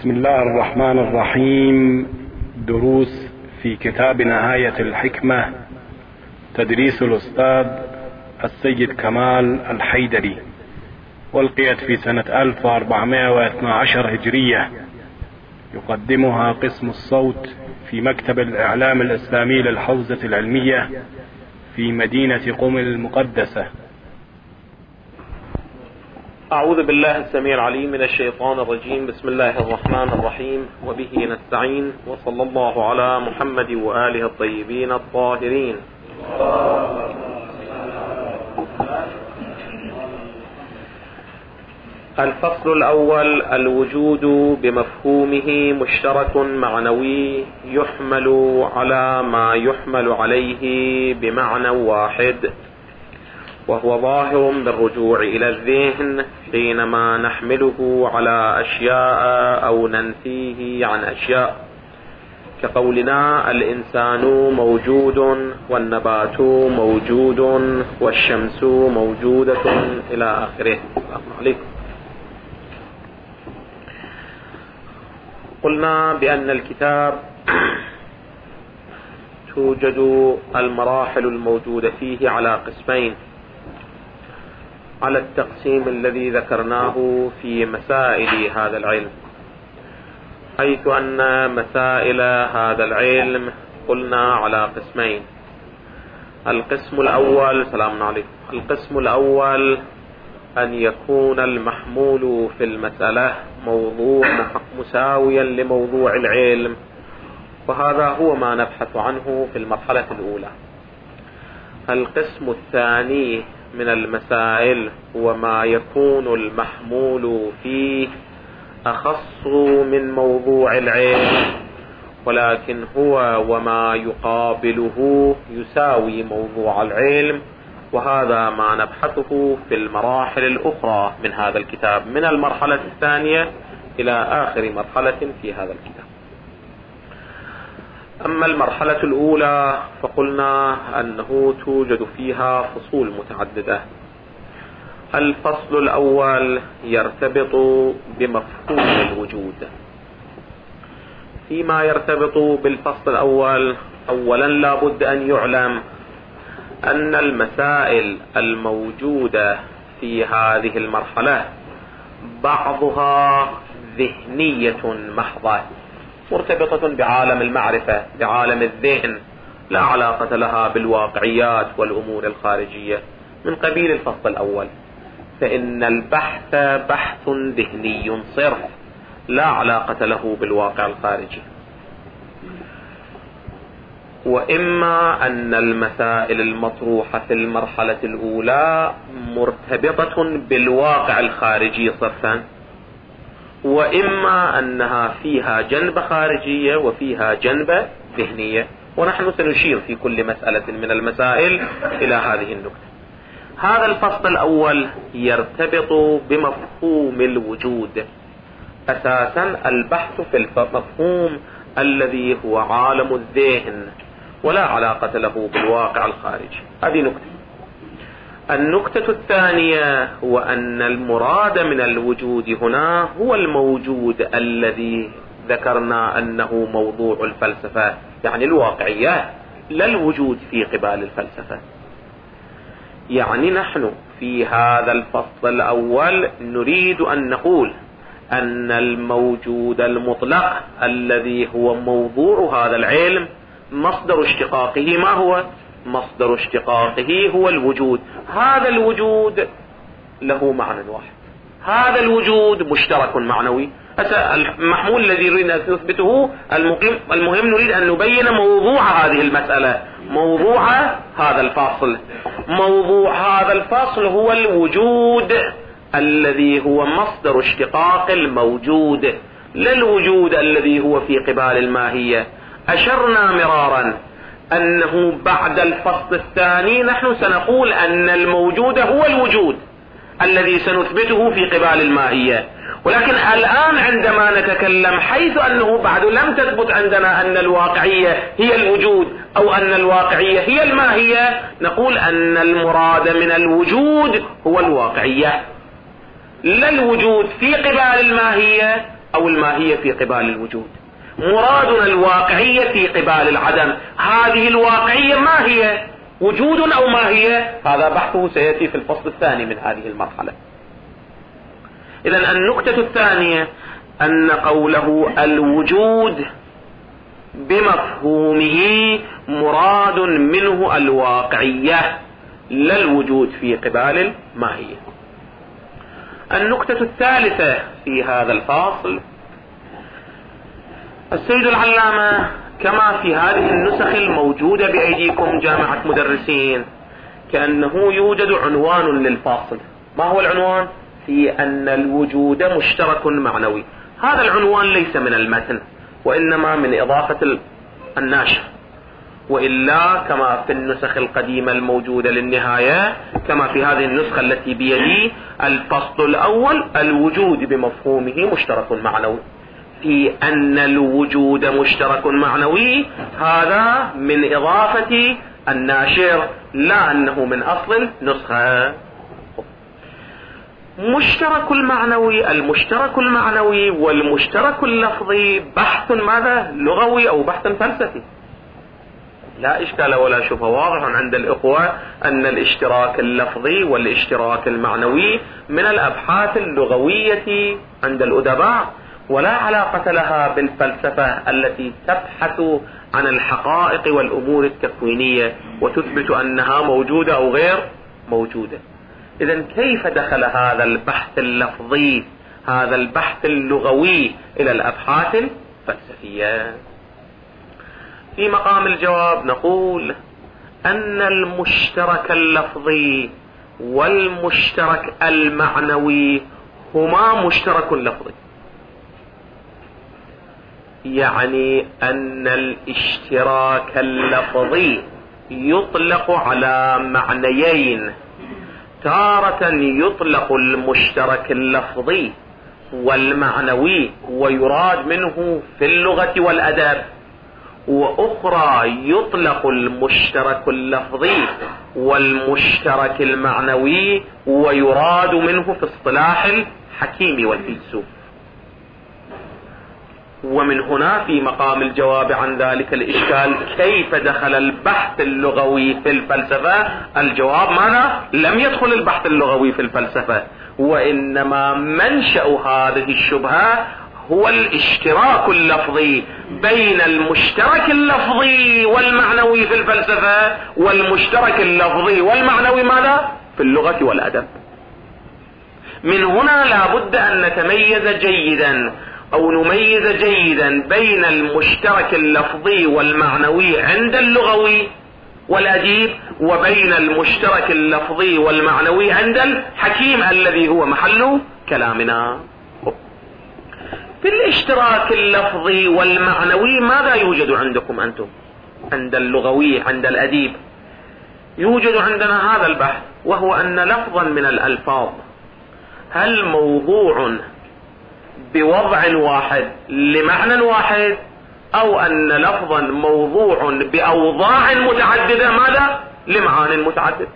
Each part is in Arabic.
بسم الله الرحمن الرحيم. دروس في كتاب نهاية الحكمة، تدريس الأستاذ السيد كمال الحيدري، ألقيت في سنة 1412 هجرية. يقدمها قسم الصوت في مكتب الإعلام الإسلامي للحوزة العلمية في مدينة قم المقدسة. أعوذ بالله السميع العليم من الشيطان الرجيم. بسم الله الرحمن الرحيم، وبه نستعين، وصلى الله على محمد وآله الطيبين الطاهرين. الفصل الأول: الوجود بمفهومه مشترك معنوي يحمل على ما يحمل عليه بمعنى واحد، وهو ظاهر بالرجوع إلى الذهن حينما نحمله على أشياء أو ننفيه عن أشياء، كقولنا الإنسان موجود والنبات موجود والشمس موجودة إلى آخره. السلام عليكم. قلنا بأن الكتاب توجد المراحل الموجودة فيه على قسمين، على التقسيم الذي ذكرناه في مسائل هذا العلم، حيث أن مسائل هذا العلم قلنا على قسمين. القسم الأول، سلام عليكم، القسم الأول أن يكون المحمول في المسألة موضوع مساويا لموضوع العلم، وهذا هو ما نبحث عنه في المرحلة الأولى. القسم الثاني من المسائل هو ما يكون المحمول فيه أخص من موضوع العلم، ولكن هو وما يقابله يساوي موضوع العلم، وهذا ما نبحثه في المراحل الأخرى من هذا الكتاب، من المرحلة الثانية إلى آخر مرحلة في هذا الكتاب. أما المرحلة الأولى فقلنا أنه توجد فيها فصول متعددة. الفصل الأول يرتبط بمفهوم الوجود. فيما يرتبط بالفصل الأول، أولا لا بد أن يعلم أن المسائل الموجودة في هذه المرحلة بعضها ذهنية محضة، مرتبطة بعالم المعرفة، بعالم الذهن، لا علاقة لها بالواقعيات والأمور الخارجية من قبيل الفصل الأول، فإن البحث بحث ذهني صرف، لا علاقة له بالواقع الخارجي. وإما أن المسائل المطروحة في المرحلة الأولى مرتبطة بالواقع الخارجي صرفا، وإما أنها فيها جنبة خارجية وفيها جنبة ذهنية، ونحن سنشير في كل مسألة من المسائل إلى هذه النقطة. هذا الفصل الأول يرتبط بمفهوم الوجود. أساسا البحث في المفهوم الذي هو عالم الذهن، ولا علاقة له بالواقع الخارجي. هذه نقطة. النقطة الثانية هو أن المراد من الوجود هنا هو الموجود الذي ذكرنا أنه موضوع الفلسفة، يعني الواقعية، لا الوجود في قبال الفلسفة. يعني نحن في هذا الفصل الأول نريد أن نقول أن الموجود المطلق الذي هو موضوع هذا العلم مصدر اشتقاقه ما هو؟ مصدر اشتقاقه هو الوجود. هذا الوجود له معنى واحد، هذا الوجود مشترك معنوي. المحمول الذي نريد أن نثبته المهم نريد أن نبين موضوع هذه المسألة، موضوع هذا الفصل. موضوع هذا الفصل هو الوجود الذي هو مصدر اشتقاق الموجود، لا الوجود الذي هو في قبال الماهية. أشرنا مرارا أنه بعد الفصل الثاني نحن سنقول أن الموجود هو الوجود الذي سنثبته في قبال الماهية، ولكن الآن عندما نتكلم حيث أنه بعد لم تثبت عندنا أن الواقعية هي الوجود أو أن الواقعية هي الماهية، نقول أن المراد من الوجود هو الواقعية، لا الوجود في قبال الماهية أو الماهية في قبال الوجود. مرادنا الواقعية في قبال العدم. هذه الواقعية ما هي؟ وجود أو ماهية؟ هذا بحثه سيأتي في الفصل الثاني من هذه المرحلة. إذن النقطة الثانية أن قوله الوجود بمفهومه مراد منه الواقعية لا الوجود في قبال الماهية. النقطة الثالثة في هذا الفاصل، السيد العلامة كما في هذه النسخ الموجودة بأيديكم جامعة مدرسين كأنه يوجد عنوان للفاصل. ما هو العنوان؟ في أن الوجود مشترك معنوي. هذا العنوان ليس من المتن وإنما من إضافة الناشر، وإلا كما في النسخ القديمة الموجودة للنهاية كما في هذه النسخة التي بيدي الفصل الأول الوجود بمفهومه مشترك معنوي. في أن الوجود مشترك معنوي هذا من إضافة الناشر لا أنه من أصل النسخة. مشترك المعنوي، المشترك المعنوي والمشترك اللفظي بحث ماذا؟ لغوي أو بحث فلسفي. لا إشكال ولا شبهة، واضح عند الإخوة أن الاشتراك اللفظي والاشتراك المعنوي من الأبحاث اللغوية عند الأدباء، ولا علاقة لها بالفلسفة التي تبحث عن الحقائق والأمور التكوينية وتثبت أنها موجودة أو غير موجودة. إذن كيف دخل هذا البحث اللفظي، هذا البحث اللغوي إلى الأبحاث الفلسفية؟ في مقام الجواب نقول أن المشترك اللفظي والمشترك المعنوي هما مشترك لفظي، يعني أن الاشتراك اللفظي يطلق على معنيين. تارة يطلق المشترك اللفظي والمعنوي ويراد منه في اللغة والأدب، وأخرى يطلق المشترك اللفظي والمشترك المعنوي ويراد منه في اصطلاح الحكيم والفيلسوف. ومن هنا في مقام الجواب عن ذلك الإشكال كيف دخل البحث اللغوي في الفلسفة؟ الجواب ماذا؟ لم يدخل البحث اللغوي في الفلسفة، وإنما منشأ هذه الشبهة هو الاشتراك اللفظي بين المشترك اللفظي والمعنوي في الفلسفة والمشترك اللفظي والمعنوي ماذا؟ في اللغة والأدب. من هنا لا بد أن نتميز جيدا أو نميز جيدا بين المشترك اللفظي والمعنوي عند اللغوي والأديب وبين المشترك اللفظي والمعنوي عند الحكيم الذي هو محل كلامنا. في الاشتراك اللفظي والمعنوي ماذا يوجد عندكم أنتم؟ عند اللغوي عند الأديب يوجد عندنا هذا البحث، وهو أن لفظا من الألفاظ هل موضوع بوضع واحد لمعنى واحد، أو أن لفظا موضوع بأوضاع متعددة ماذا؟ لمعان متعددة.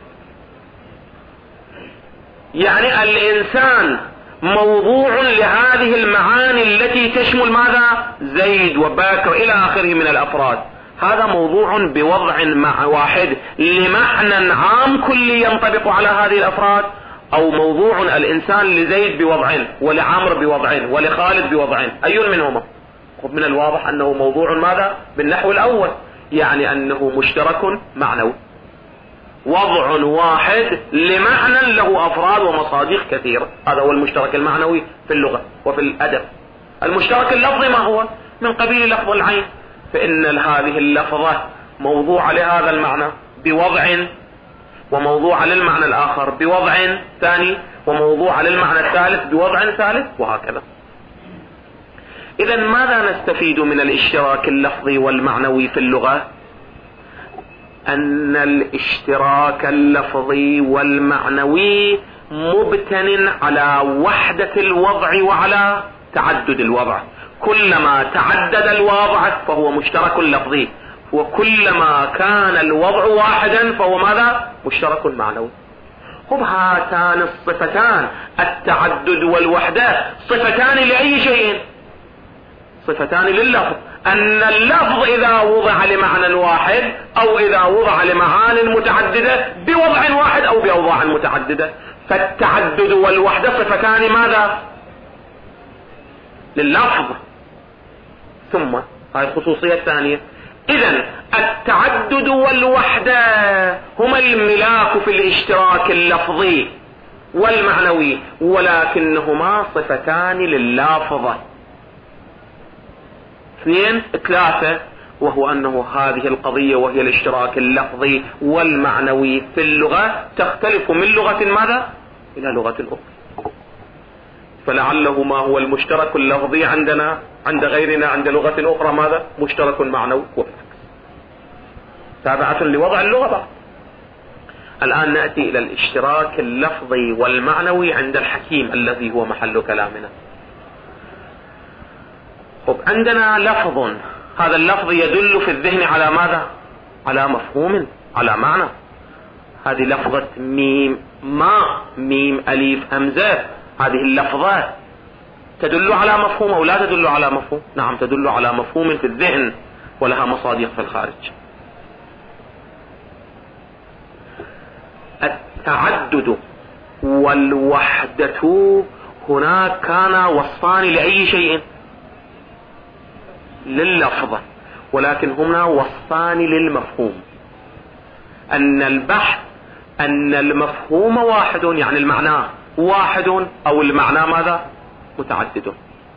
يعني الإنسان موضوع لهذه المعاني التي تشمل ماذا؟ زيد وبكر إلى آخره من الأفراد. هذا موضوع بوضع مع واحد لمعنى عام كلي ينطبق على هذه الأفراد، أو موضوع الإنسان لزيد بوضعين ولعمر بوضعين ولخالد بوضعين، أي منهما؟ من الواضح أنه موضوع ماذا؟ بالنحو الأول، يعني أنه مشترك معنوي، وضع واحد لمعنى له أفراد ومصادق كثيرة. هذا هو المشترك المعنوي في اللغة وفي الأدب. المشترك اللفظي ما هو؟ من قبيل لفظ العين، فإن هذه اللفظة موضوع لهذا المعنى بوضع، وموضوع للمعنى الآخر بوضع ثاني، وموضوع للمعنى الثالث بوضع ثالث، وهكذا. إذن ماذا نستفيد من الاشتراك اللفظي والمعنوي في اللغة؟ أن الاشتراك اللفظي والمعنوي مبتن على وحدة الوضع وعلى تعدد الوضع. كلما تعدد الوضع فهو مشترك لفظي، وكلما كان الوضع واحدا فهو ماذا؟ مشترك معنوي. هاتان الصفتان التعدد والوحدة صفتان لأي شيء؟ صفتان لللفظ. أن اللفظ إذا وضع لمعنى واحد أو إذا وضع لمعان متعددة بوضع واحد أو بأوضاع متعددة، فالتعدد والوحدة صفتان ماذا؟ لللفظ. ثم هذه الخصوصية الثانية. إذن التعدد والوحدة هما الملاك في الاشتراك اللفظي والمعنوي، ولكنهما صفتان لللافظة. 2 3، وهو أنه هذه القضية وهي الاشتراك اللفظي والمعنوي في اللغة تختلف من لغة ماذا إلى لغة أخرى. فلعله ما هو المشترك اللفظي عندنا عند غيرنا عند لغة أخرى ماذا؟ مشترك معنوي وبالعكس، تابعة لوضع اللغة بقى. الآن نأتي إلى الاشتراك اللفظي والمعنوي عند الحكيم الذي هو محل كلامنا. عندنا لفظ، هذا اللفظ يدل في الذهن على ماذا؟ على مفهوم، على معنى. هذه لفظة ميم ما ميم أليف همزة، هذه اللفظات تدل على مفهوم أو لا تدل على مفهوم؟ نعم تدل على مفهوم في الذهن ولها مصادق في الخارج. التعدد والوحدة هناك كان وصفان لأي شيء؟ لللفظة، ولكن هنا وصفان للمفهوم. أن البحث أن المفهوم واحد، يعني المعنى واحد، أو المعنى ماذا؟ متعدد.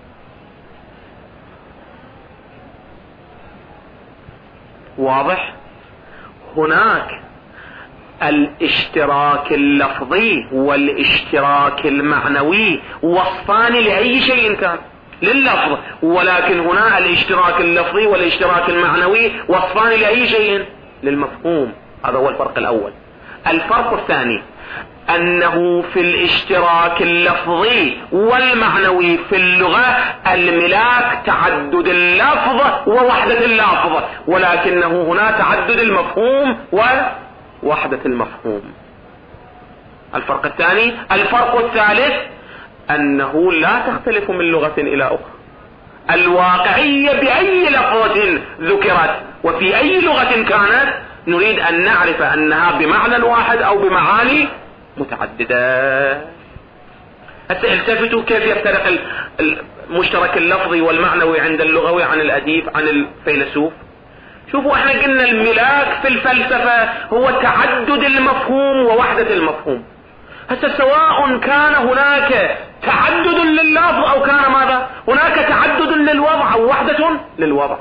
واضح؟ هناك الاشتراك اللفظي والاشتراك المعنوي وصفان لأي شيء كان، لللفظ، ولكن هنا الاشتراك اللفظي والاشتراك المعنوي وصفان لأي شيء؟ للمفهوم. هذا هو الفرق الأول. الفرق الثاني أنه في الاشتراك اللفظي والمعنوي في اللغة الملاك تعدد اللفظ ووحدة اللفظ، ولكنه هنا تعدد المفهوم ووحدة المفهوم. الفرق الثاني. الفرق الثالث أنه لا تختلف من لغة إلى أخرى. الواقعية بأي لفظة ذكرت وفي أي لغة كانت نريد أن نعرف أنها بمعنى واحد أو بمعاني متعددة. هسه التفتوا كيف يفترق المشترك اللفظي والمعنوي عند اللغوي عن الأديب عن الفيلسوف. شوفوا احنا قلنا الملاك في الفلسفة هو تعدد المفهوم ووحدة المفهوم. هسه سواء كان هناك تعدد لللفظ أو كان ماذا؟ هناك تعدد للوضع أو وحدة للوضع.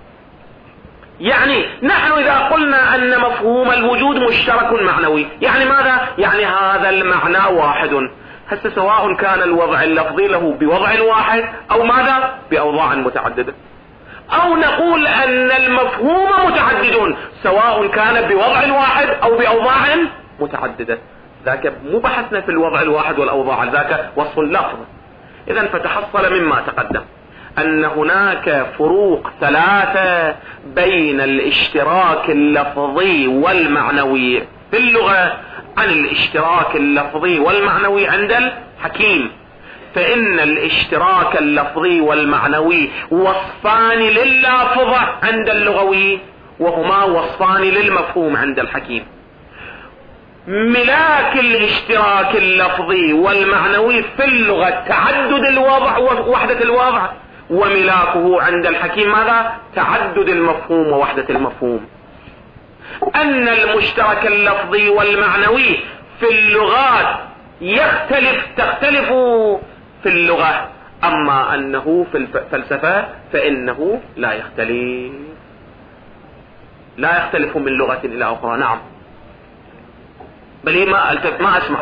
يعني نحن إذا قلنا أن مفهوم الوجود مشترك معنوي، يعني ماذا؟ يعني هذا المعنى واحد. هسه سواء كان الوضع اللفظي له بوضع واحد أو ماذا؟ بأوضاع متعددة، أو نقول أن المفهوم متعدد سواء كان بوضع واحد أو بأوضاع متعددة. ذاك مو بحثنا في الوضع الواحد والأوضاع، ذاك وصف اللفظ. إذن فتحصل مما تقدم أن هناك فروق 3 بين الاشتراك اللفظي والمعنوي في اللغة عن الاشتراك اللفظي والمعنوي عند الحكيم. فإن الاشتراك اللفظي والمعنوي وصفان لللافظة عند اللغوي، وهما وصفان للمفهوم عند الحكيم. ملاك الاشتراك اللفظي والمعنوي في اللغة تعدد الوضع ووحدة الوضع، وملاكه عند الحكيم ماذا؟ تعدد المفهوم ووحدة المفهوم. أن المشترك اللفظي والمعنوي في اللغات تختلف في اللغة، أما أنه في الفلسفة فإنه لا يختلف من لغة إلى أخرى. نعم بل ما أسمع.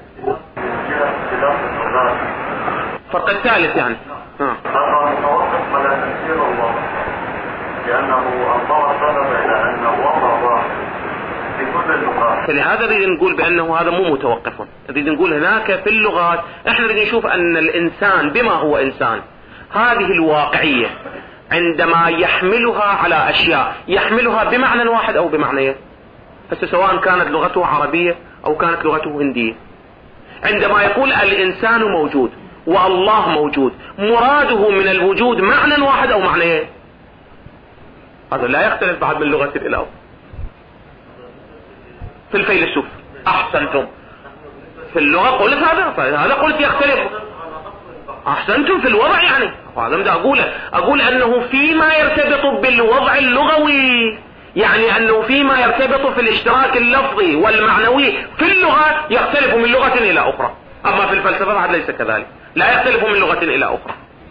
فرق الثالث يعني نتوقف على تفسير الله لأنه الله طلب إلى أن الله واحد في كل اللغات. فلهذا نريد نقول بأنه هذا مو متوقف. نريد نقول هناك في اللغات احنا نريد نشوف أن الإنسان بما هو إنسان، هذه الواقعية عندما يحملها على أشياء يحملها بمعنى واحد أو بمعنيين. هسه سواء كانت لغته عربية أو كانت لغته هندية، عندما يقول الإنسان موجود والله موجود، مراده من الوجود معنى واحد أو معنيين؟ هذا لا يختلف بعد من لغة الإله. في الفيلسوف أحسنتم، في اللغة قلت هذا قلت يختلف. أحسنتم في الوضع، يعني هذا بدي أقول أنه فيما يرتبط بالوضع اللغوي، يعني أنه فيما يرتبط في الاشتراك اللفظي والمعنوي في اللغة يختلف من لغة إلى أخرى، أما في الفلسفة بعد ليس كذلك، لا يختلف من لغة إلى أخرى.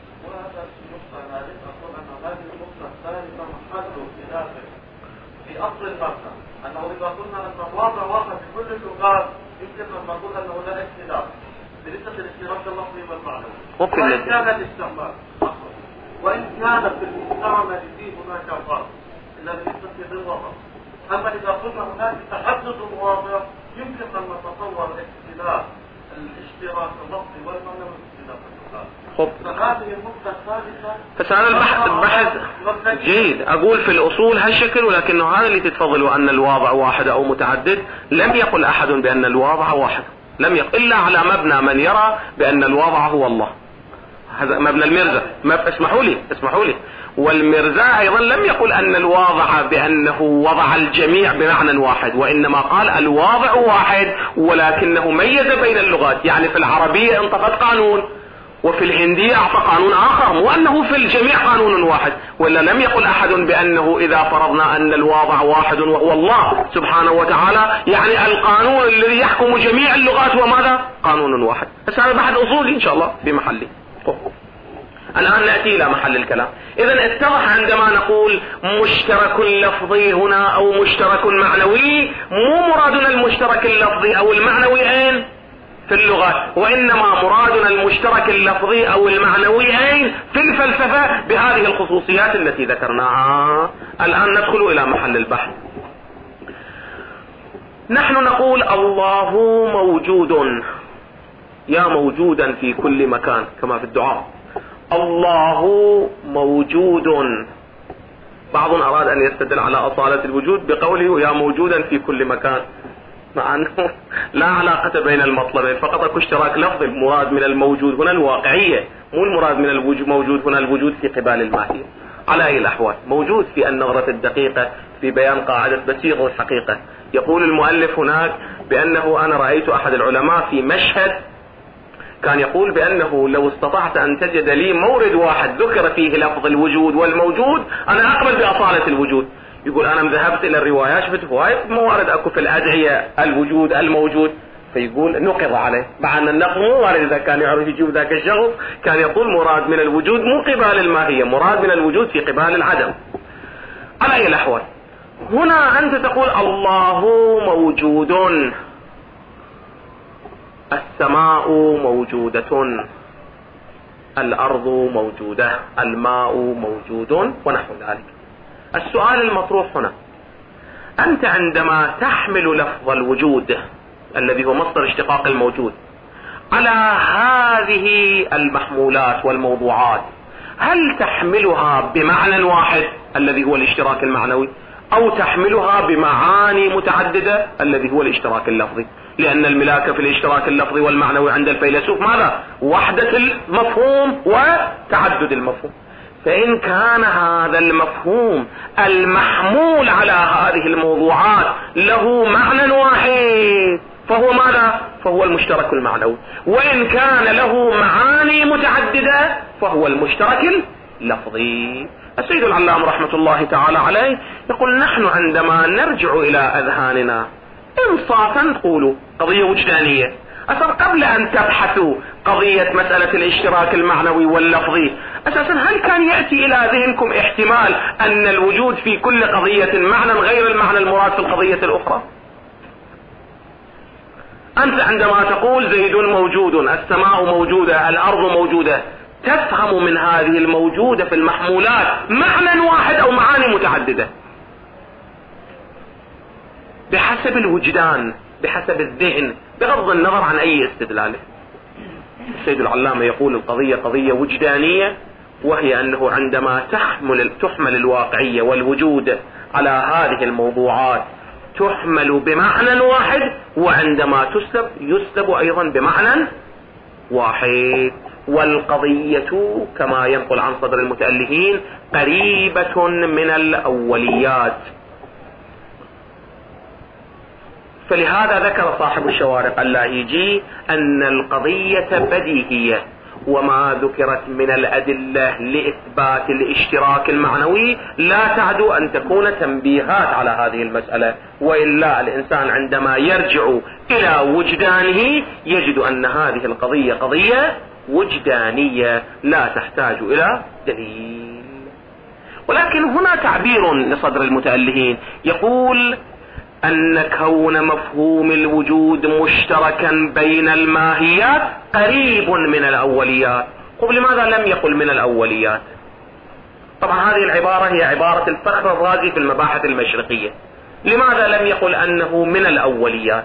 في أصل المبنى أنه إذا قلنا أن الوضع واحد في كل اللغات يمكن أن نقول أنه لا اختلاف بالنسبة للاشتراك اللفظي والمعنوي، وإن كان الاستعمال وإن كان في المستعمل فيه هناك فرق إلا بالنسبة للوضع. أما إذا قلنا هناك تحدد الواضع يمكن أن نتصور اختلاف الاشتراك اللفظي والمعنوي باختلاف اللغات. فهذه النقطة الثالثة. فسأل البحث جيد. أقول في الأصول هالشكل، ولكن هذا اللي تتفضل أن الواضع واحد أو متعدد، لم يقل أحد بأن الواضع واحد، لم يقل إلا على مبنى من يرى بأن الواضع هو الله. هذا مبنى المرزا. اسمحوا لي والمرزا أيضا لم يقل أن الواضع بأنه وضع الجميع بمعنى واحد، وإنما قال الواضع واحد ولكنه ميز بين اللغات، يعني في العربية انطقت قانون وفي الهندية أعطى قانون آخر، مو أنه في الجميع قانون واحد. ولا لم يقل أحد بأنه إذا فرضنا أن الواضع واحد وهو الله سبحانه وتعالى يعني القانون الذي يحكم جميع اللغات هو ماذا؟ قانون واحد. بس هذا بحث أصولي إن شاء الله بمحله. الآن نأتي إلى محل الكلام. إذن اتضح عندما نقول مشترك لفظي هنا أو مشترك معنوي، مو مرادنا المشترك اللفظي أو المعنوي أين؟ في اللغة، وإنما مرادنا المشترك اللفظي أو المعنوي أين؟ في الفلسفة بهذه الخصوصيات التي ذكرناها. الآن ندخل إلى محل البحث. نحن نقول الله موجود، يا موجودا في كل مكان كما في الدعاء، الله موجود. بعض أراد أن يستدل على أصالة الوجود بقوله يا موجودا في كل مكان، مع أنه لا علاقة بين المطلبين، فقط اكو اشتراك لفظي. المراد من الموجود هنا الواقعية، مو المراد من الموجود هنا الوجود في قبال الماهية. على أي الأحوال موجود في النظرة الدقيقة في بيان قاعدة بسيط الحقيقة. يقول المؤلف هناك بأنه أنا رأيت أحد العلماء في مشهد كان يقول بأنه لو استطعت أن تجد لي مورد واحد ذكر فيه لفظ الوجود والموجود أنا أقبل بأصالة الوجود. يقول أنا ذهبت إلى الروايات شفت هواي موارد أكو في الأدعية الوجود الموجود، فيقول نقض عليه، مع أن النقض مو وارد. إذا كان يعرف يجيب ذاك الشخص كان يقول مراد من الوجود مو قبال الماهية، مراد من الوجود في قبال العدم. على أي الأحوال هنا أنت تقول الله موجود، السماء موجودة، الأرض موجودة، الماء موجود ونحو ذلك. السؤال المطروح هنا، أنت عندما تحمل لفظ الوجود الذي هو مصدر اشتقاق الموجود على هذه المحمولات والموضوعات، هل تحملها بمعنى واحد الذي هو الاشتراك المعنوي، أو تحملها بمعاني متعددة الذي هو الاشتراك اللفظي؟ لأن الملاك في الاشتراك اللفظي والمعنوي عند الفيلسوف ماذا؟ وحدة المفهوم وتعدد المفهوم. فإن كان هذا المفهوم المحمول على هذه الموضوعات له معنى واحد فهو ماذا؟ فهو المشترك المعنوي. وإن كان له معاني متعددة فهو المشترك اللفظي. السيد العلام رحمة الله تعالى عليه يقول نحن عندما نرجع إلى أذهاننا انصافا نقولوا قضية وجدانية. أصلا قبل أن تبحثوا قضية مسألة الاشتراك المعنوي واللفظي، أساسا هل كان يأتي إلى ذهنكم احتمال أن الوجود في كل قضية معنى غير المعنى المراد في القضية الأخرى؟ أنت عندما تقول زيد موجود، السماء موجودة، الأرض موجودة، تفهم من هذه الموجودة في المحمولات معنى واحد أو معاني متعددة بحسب الوجدان، بحسب الذهن، بغض النظر عن أي استدلال. السيد العلامة يقول القضية قضية وجدانية، وهي أنه عندما تحمل الواقعية والوجود على هذه الموضوعات تحمل بمعنى واحد، وعندما تسلب يسلب أيضا بمعنى واحد. والقضية كما ينقل عن صدر المتألهين قريبة من الأوليات. فلهذا ذكر صاحب الشوارق اللاهيجي أن القضية بديهية، وما ذكرت من الأدلة لإثبات الاشتراك المعنوي لا تعدو أن تكون تنبيهات على هذه المسألة، وإلا الإنسان عندما يرجع إلى وجدانه يجد أن هذه القضية قضية وجدانية لا تحتاج إلى دليل. ولكن هنا تعبير لصدر المتألهين يقول أن كون مفهوم الوجود مشتركا بين الماهيات قريب من الأوليات. قبل لماذا لم يقل من الأوليات؟ طبعا هذه العبارة هي عبارة الفخر الرازي في المباحث المشرقية. لماذا لم يقل أنه من الأوليات؟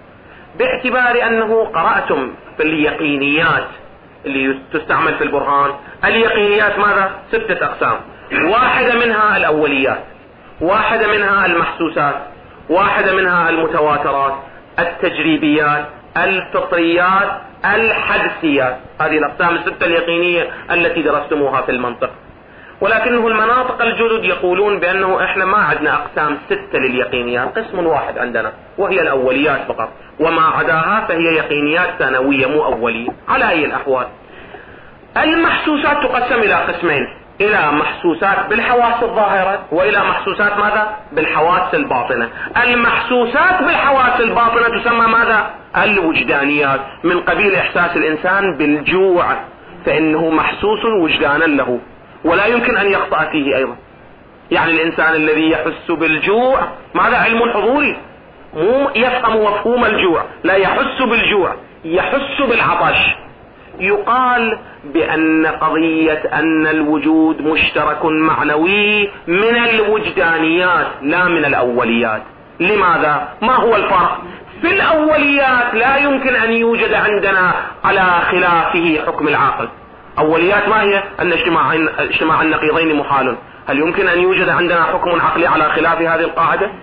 باعتبار أنه قرأتم في اليقينيات اللي تستعمل في البرهان، اليقينيات ماذا؟ 6 أقسام، واحدة منها الأوليات، واحدة منها المحسوسات، واحدة منها المتواترات، التجريبيات، الفطريات، الحدسيات. هذه الأقسام 6 اليقينية التي درستموها في المنطق. ولكنه المناطق الجدد يقولون بأنه إحنا ما عندنا أقسام 6 لليقينيات، قسم واحد عندنا وهي الأوليات فقط، وما عداها فهي يقينيات ثانوية مو أولية. على أي الأحوال المحسوسات تقسم إلى قسمين، إلى محسوسات بالحواس الظاهرة وإلى محسوسات ماذا؟ بالحواس الباطنة. المحسوسات بالحواس الباطنة تسمى ماذا؟ الوجدانيات، من قبيل إحساس الإنسان بالجوع فإنه محسوس وجدانا له ولا يمكن أن يخطأ فيه أيضا. يعني الإنسان الذي يحس بالجوع ماذا؟ علم حضوري، مو يفهم مفهوم الجوع، لا يحس بالجوع، يحس بالعطش. يقال بأن قضية أن الوجود مشترك معنوي من الوجدانيات لا من الأوليات. لماذا؟ ما هو الفرق؟ في الأوليات لا يمكن أن يوجد عندنا على خلافه حكم العاقل. أوليات ما هي؟ أن اجتماع النقيضين محال. هل يمكن أن يوجد عندنا حكم عقلي على خلاف هذه القاعدة؟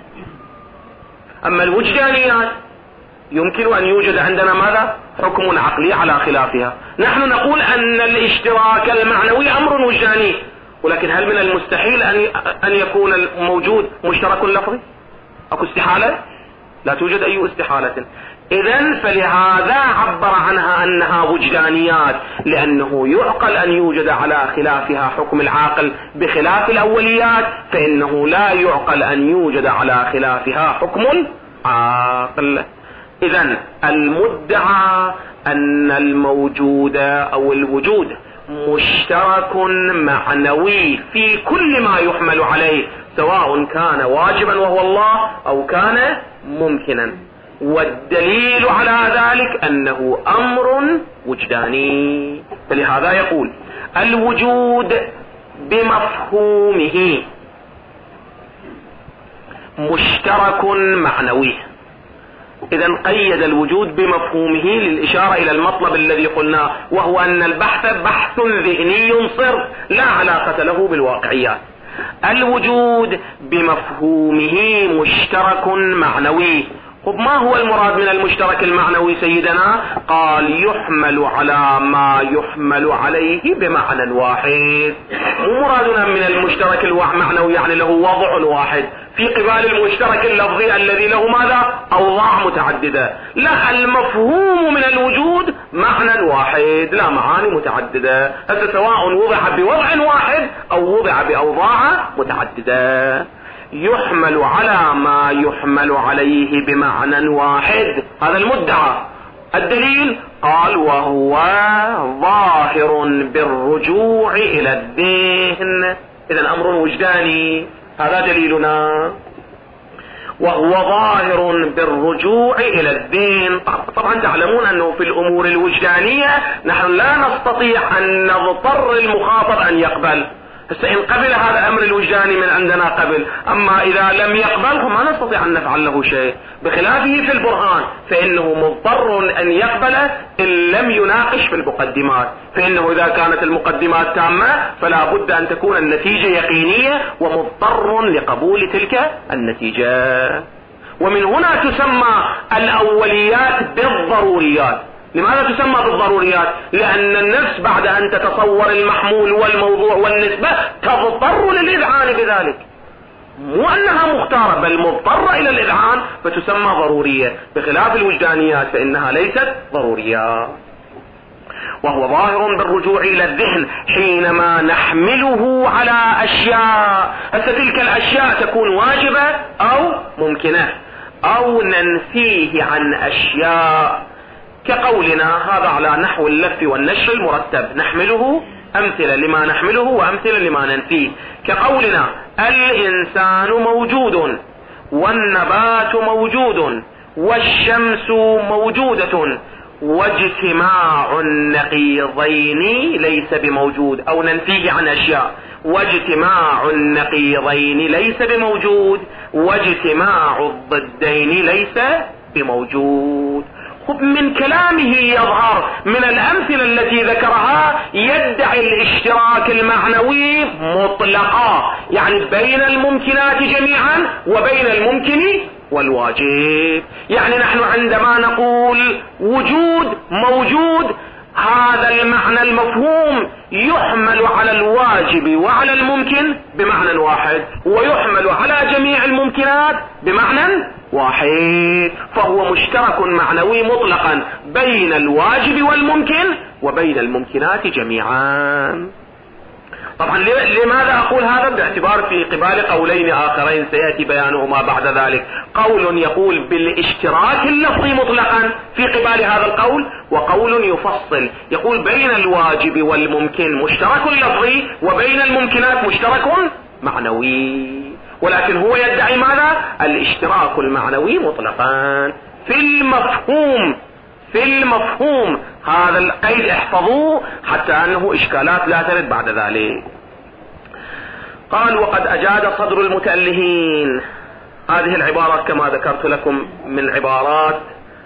أما الوجدانيات يمكن أن يوجد عندنا ماذا؟ حكم عقلي على خلافها. نحن نقول أن الاشتراك المعنوي أمر وجداني، ولكن هل من المستحيل أن يكون الموجود مشترك لفظي؟ أكو استحالة؟ لا توجد أي استحالة. إذن فلهذا عبر عنها أنها وجدانيات، لأنه يعقل أن يوجد على خلافها حكم العاقل بخلاف الأوليات، فإنه لا يعقل أن يوجد على خلافها حكم العاقل. إذن المدعى أن الموجود أو الوجود مشترك معنوي في كل ما يحمل عليه، سواء كان واجبا وهو الله أو كان ممكنا، والدليل على ذلك أنه أمر وجداني. فلهذا يقول الوجود بمفهومه مشترك معنوي. إذا قيد الوجود بمفهومه للإشارة إلى المطلب الذي قلناه، وهو أن البحث بحث ذهني صرف لا علاقة له بالواقعيات. الوجود بمفهومه مشترك معنوي. ما هو المراد من المشترك المعنوي سيدنا؟ قال يحمل على ما يحمل عليه بمعنى واحد. مرادنا من المشترك المعنوي يعني له وضع واحد في قبال المشترك اللفظي الذي له ماذا؟ أوضاع متعددة. لا، المفهوم من الوجود معنى واحد لا معاني متعددة، هذا سواء وضع بوضع واحد أو وضع بأوضاع متعددة. يحمل على ما يحمل عليه بمعنى واحد، هذا المدعى. الدليل قال وهو ظاهر بالرجوع إلى الذهن. إذن أمر وجداني، هذا دليلنا، وهو ظاهر بالرجوع إلى الذهن. طبعا تعلمون أنه في الأمور الوجدانية نحن لا نستطيع أن نضطر المخاطب أن يقبل. إن قبل هذا الأمر الوجداني من عندنا قبل، أما إذا لم يقبله ما نستطيع أن نفعل له شيء، بخلافه في البرهان فإنه مضطر أن يقبل إن لم يناقش في المقدمات، فإنه إذا كانت المقدمات تامة فلا بد أن تكون النتيجة يقينية ومضطر لقبول تلك النتيجة. ومن هنا تسمى الأوليات بالضروريات. لماذا تسمى بالضروريات؟ لأن النفس بعد أن تتصور المحمول والموضوع والنسبة تضطر للإذعان بذلك، مو أنها مختارة بل مضطرة إلى الإذعان، فتسمى ضرورية، بخلاف الوجدانيات فإنها ليست ضروريات. وهو ظاهر بالرجوع إلى الذهن حينما نحمله على أشياء. هسه تلك الأشياء تكون واجبة أو ممكنة، أو ننفيه عن أشياء، كقولنا هذا على نحو اللف والنشر المرتب، نحمله أمثلة لما نحمله وأمثلة لما ننفيه، كقولنا الإنسان موجود والنبات موجود والشمس موجودة واجتماع النقيضين ليس بموجود، أو ننفيه عن أشياء، واجتماع النقيضين ليس بموجود واجتماع الضدين ليس بموجود. من كلامه يظهر من الأمثلة التي ذكرها يدعي الاشتراك المعنوي مطلقا، يعني بين الممكنات جميعا وبين الممكن والواجب. يعني نحن عندما نقول وجود موجود، هذا المعنى المفهوم يحمل على الواجب وعلى الممكن بمعنى واحد، ويحمل على جميع الممكنات بمعنى واحد، فهو مشترك معنوي مطلقا بين الواجب والممكن وبين الممكنات جميعا. طبعا لماذا أقول هذا؟ باعتبار في قبال قولين آخرين سيأتي بيانهما بعد ذلك. قول يقول بالاشتراك اللفظي مطلقا في قبال هذا القول، وقول يفصل يقول بين الواجب والممكن مشترك لفظي وبين الممكنات مشترك معنوي، ولكن هو يدعي ماذا؟ الاشتراك المعنوي مطلقا في المفهوم. في المفهوم هذا القيد احفظوه حتى أنه إشكالات لا ترد بعد ذلك. قال وقد أجاد صدر المتألهين. هذه العبارات كما ذكرت لكم من عبارات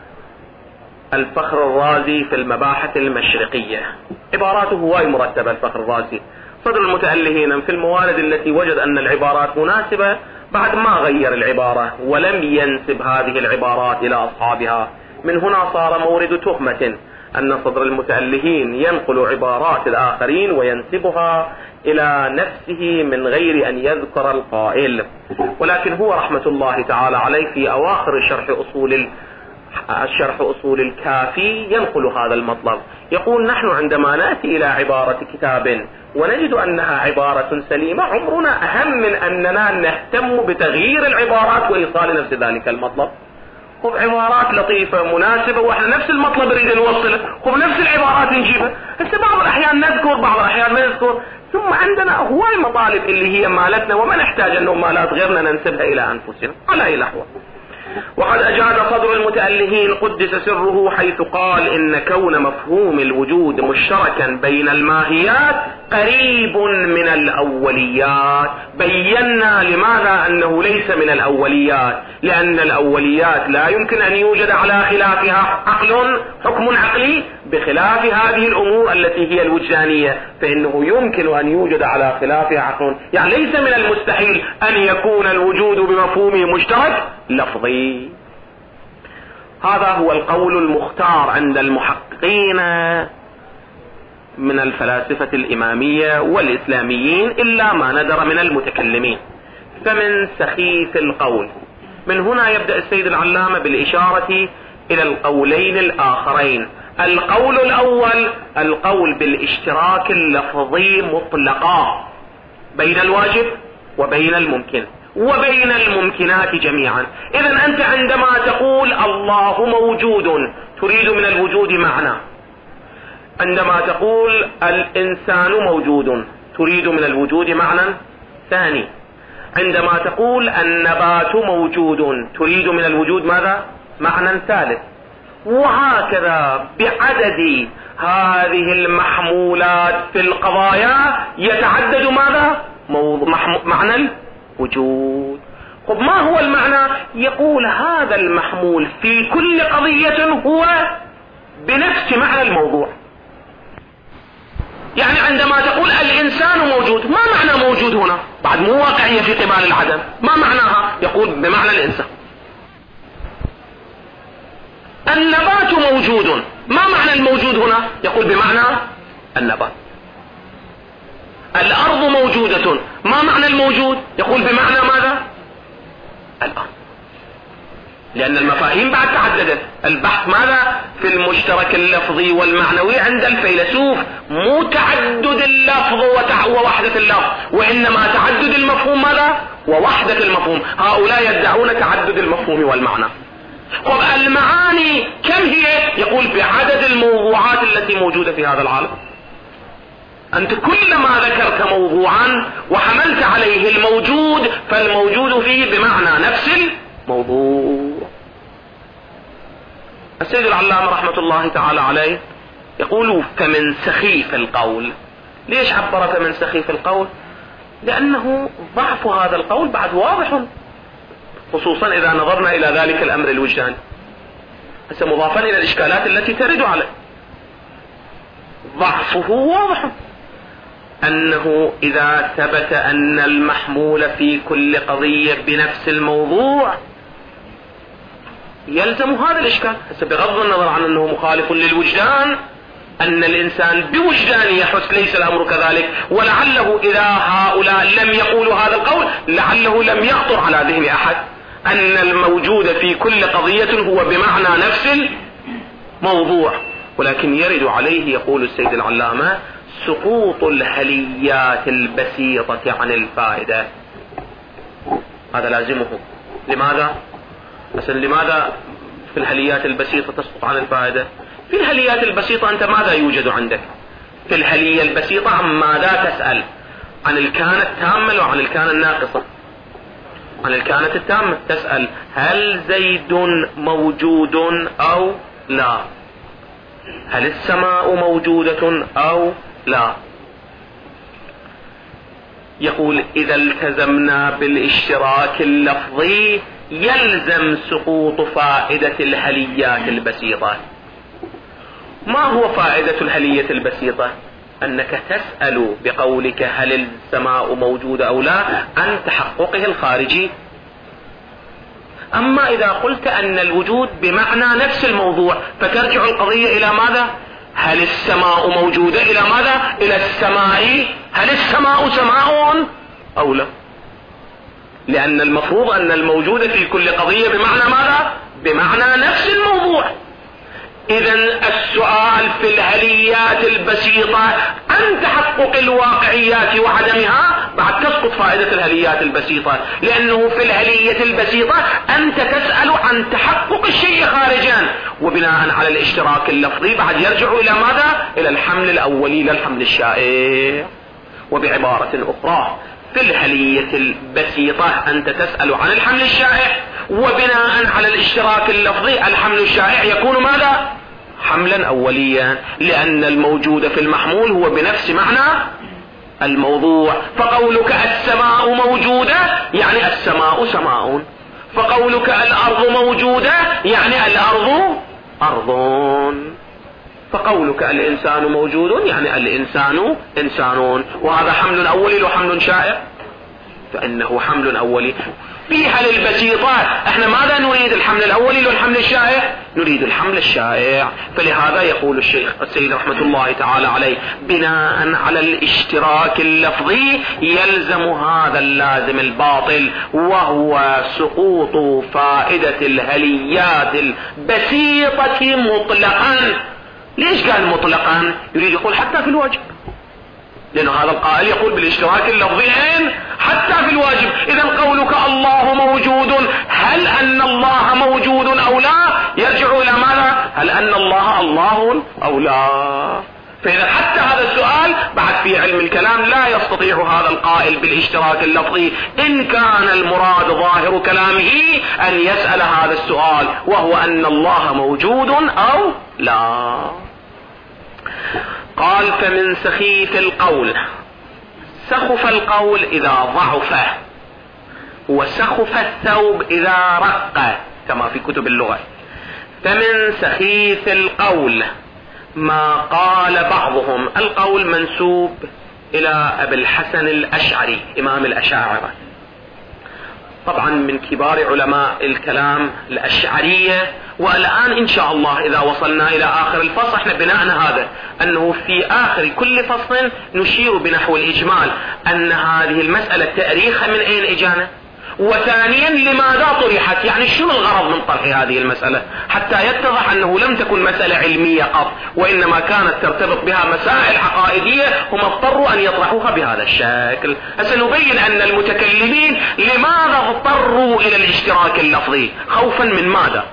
الفخر الرازي في المباحث المشرقية، عباراته هواي مرتبة. الفخر الرازي صدر المتألهين في الموارد التي وجد أن العبارات مناسبة بعد ما غير العبارة ولم ينسب هذه العبارات إلى أصحابها. من هنا صار مورد تهمة أن صدر المتألهين ينقل عبارات الآخرين وينسبها إلى نفسه من غير أن يذكر القائل. ولكن هو رحمة الله تعالى عليه في أواخر شرح أصول الكافي ينقل هذا المطلب، يقول نحن عندما نأتي إلى عبارة كتاب ونجد أنها عبارة سليمة، عمرنا أهم من أننا نهتم بتغيير العبارات وإيصال نفس ذلك المطلب. خب عبارات لطيفة مناسبة واحنا نفس المطلب نريد نوصله، خب نفس العبارات نجيبها. هسه بعض الأحيان نذكر بعض الأحيان ما نذكر، ثم عندنا هواي مطالب اللي هي مالتنا وما نحتاج أنه مالات غيرنا ننسبها إلى أنفسنا على أي لحظة. وقد أجاد صدر المتألهين قدس سره حيث قال إن كون مفهوم الوجود مشتركا بين الماهيات قريب من الأوليات. بينا لماذا أنه ليس من الأوليات، لأن الأوليات لا يمكن أن يوجد على خلافها حكم عقلي بخلاف هذه الأمور التي هي الوجدانية، فإنه يمكن أن يوجد على خلافها عقل. يعني ليس من المستحيل أن يكون الوجود بمفهومه مشترك لفظي. هذا هو القول المختار عند المحققين من الفلاسفة الإمامية والإسلاميين إلا ما ندر من المتكلمين. فمن سخيف القول من هنا يبدأ السيد العلامة بالإشارة إلى القولين الآخرين. القول الأول القول بالاشتراك اللفظي مطلقا بين الواجب وبين الممكن وبين الممكنات جميعا. إذن أنت عندما تقول الله موجود تريد من الوجود معنى، عندما تقول الإنسان موجود تريد من الوجود معنى ثاني، عندما تقول النبات موجود تريد من الوجود ماذا؟ معنى ثالث، وهكذا بعدد هذه المحمولات في القضايا يتعدد ماذا؟ معنى الوجود. طب ما هو المعنى؟ يقول هذا المحمول في كل قضية هو بنفس معنى الموضوع. يعني عندما تقول الإنسان موجود، ما معنى موجود هنا؟ بعد مو واقعية في قبال العدم، ما معناها؟ يقول بمعنى الإنسان. النبات موجود. ما معنى الموجود هنا؟ يقول بمعنى النبات. الأرض موجودة. ما معنى الموجود؟ يقول بمعنى ماذا؟ الأرض. لأن المفاهيم بعد تعددت. البحث ماذا؟ في المشترك اللفظي والمعنوي عند الفيلسوف، مو تعدد اللفظ ووحدة اللفظ، وإنما تعدد المفهوم ماذا؟ ووحدة المفهوم. هؤلاء يدعون تعدد المفهوم والمعنى. المعاني كم هي؟ يقول بعدد الموضوعات التي موجودة في هذا العالم. أنت كلما ذكرت موضوعا وحملت عليه الموجود فالموجود فيه بمعنى نفس الموضوع. السيد العلامة رحمة الله تعالى عليه يقول فمن سخيف القول. ليش عبر فمن سخيف القول؟ لأنه ضعف هذا القول بعد واضح، خصوصا إذا نظرنا إلى ذلك الأمر الوجداني، هسه مضافا إلى الإشكالات التي ترد عليه. ضعفه واضح، أنه إذا ثبت أن المحمول في كل قضية بنفس الموضوع يلزم هذا الإشكال. هسه بغض النظر عن أنه مخالف للوجدان، أن الإنسان بوجدانه يحس ليس الأمر كذلك، ولعله إذا هؤلاء لم يقولوا هذا القول لعله لم يخطر على ذهن أحد أن الموجود في كل قضية هو بمعنى نفس الموضوع. ولكن يرد عليه، يقول السيد العلامة، سقوط الهليات البسيطة عن الفائدة. هذا لازمه. لماذا؟ مثلا لماذا في الهليات البسيطة تسقط عن الفائدة؟ في الهليات البسيطة أنت ماذا يوجد عندك؟ في الهلية البسيطة عن ماذا تسأل؟ عن الكانة التامة وعن الكانة الناقصة؟ عن الكانة التامة تسأل هل زيد موجود أو لا؟ هل السماء موجودة أو لا؟ يقول إذا التزمنا بالاشتراك اللفظي يلزم سقوط فائدة الهليات البسيطة. ما هو فائدة الهلية البسيطة؟ أنك تسأل بقولك هل السماء موجودة أو لا عن تحققه الخارجي. أما إذا قلت أن الوجود بمعنى نفس الموضوع فترجع القضية إلى ماذا؟ هل السماء موجودة؟ إلى ماذا؟ إلى السماء. هل السماء سماء أو لا؟ لأن المفروض أن الموجود في كل قضية بمعنى ماذا؟ بمعنى نفس الموضوع. إذن السؤال في الهليات البسيطة عن تحقق الواقعيات وعدمها بعد تسقط فائدة الهليات البسيطة، لأنه في الهلية البسيطة أنت تسأل عن تحقق الشيء خارجا، وبناء على الاشتراك اللفظي بعد يرجع إلى ماذا؟ إلى الحمل الأولي للحمل الشائع. وبعبارة أخرى في الهلية البسيطة أنت تسأل عن الحمل الشائع، وبناء على الاشتراك اللفظي الحمل الشائع يكون ماذا؟ حملا أوليا، لأن الموجود في المحمول هو بنفس معنى الموضوع. فقولك السماء موجودة يعني السماء سماء، فقولك الأرض موجودة يعني الأرض أرض، فقولك الإنسان موجود يعني الإنسان إنسان. وهذا حمل أولي وحمل شائع، فإنه حمل أولي. في حل البسيطة احنا ماذا نريد؟ الحمل الأولي والحمل الشائع؟ نريد الحمل الشائع. فلهذا يقول الشيخ السيد رحمة الله تعالى عليه بناء على الاشتراك اللفظي يلزم هذا اللازم الباطل، وهو سقوط فائدة الهليات البسيطة مطلقا. ليش قال مطلقا؟ يريد يقول حتى في الواجب، لأن هذا القائل يقول بالاشتراك اللفظيين حتى في الواجب. إذا قولك الله موجود، هل أن الله موجود أو لا؟ يرجع إلى ماذا؟ هل أن الله الله أو لا؟ فإذا حتى هذا السؤال بعد في علم الكلام لا يستطيع هذا القائل بالاشتراك اللفظي إن كان المراد ظاهر كلامه أن يسأل هذا السؤال، وهو أن الله موجود أو لا. قال فمن سخيف القول. سخف القول إذا ضعف، وسخف الثوب إذا رق كما في كتب اللغة. فمن سخيف القول ما قال بعضهم، القول منسوب إلى أبي الحسن الأشعري إمام الأشاعرة، طبعا من كبار علماء الكلام الأشعرية، والآن إن شاء الله إذا وصلنا إلى آخر الفصل احنا بناءنا هذا أنه في آخر كل فصل نشير بنحو الإجمال أن هذه المسألة تاريخها من أين إجانا، وثانيا لماذا طرحت، يعني شنو الغرض من طرح هذه المسألة، حتى يتضح أنه لم تكن مسألة علمية قط، وإنما كانت ترتبط بها مسائل عقائدية هم اضطروا أن يطرحوها بهذا الشكل. سنبين أن المتكلمين لماذا اضطروا إلى الاشتراك اللفظي، خوفا من ماذا؟